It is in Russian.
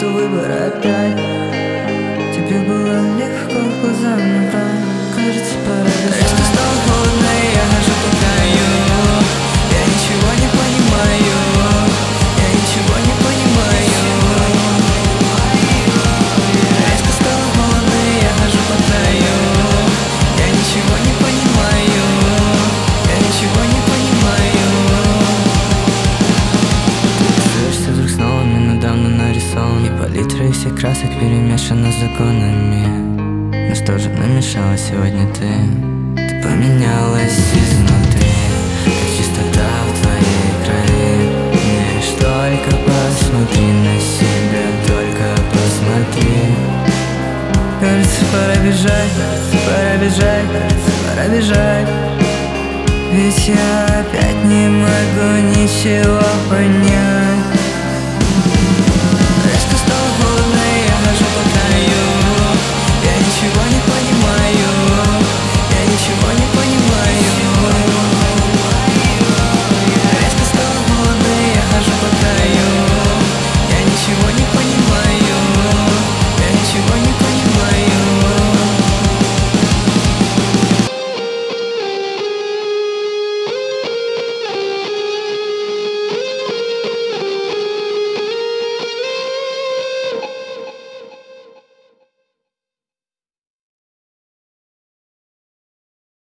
что выбор опять. Тебе было легко глазами врать. Кажется, пора бежать. Речка стала холодной, я хожу по краю. Я ничего не понимаю. Я ничего не понимаю. Речка стала холодной, я хожу по краю. Я ничего не понимаю. Я ничего не понимаю. Ты вдруг снова мне давно нарисован. И палитра из всех красок перемешана с законами. Но что же намешала сегодня ты? Ты поменялась изнутри, как чистота в твоей крови. Лишь только посмотри на себя, только посмотри. Кажется, пора бежать, пора бежать, пора бежать. Ведь я опять не могу ничего понять.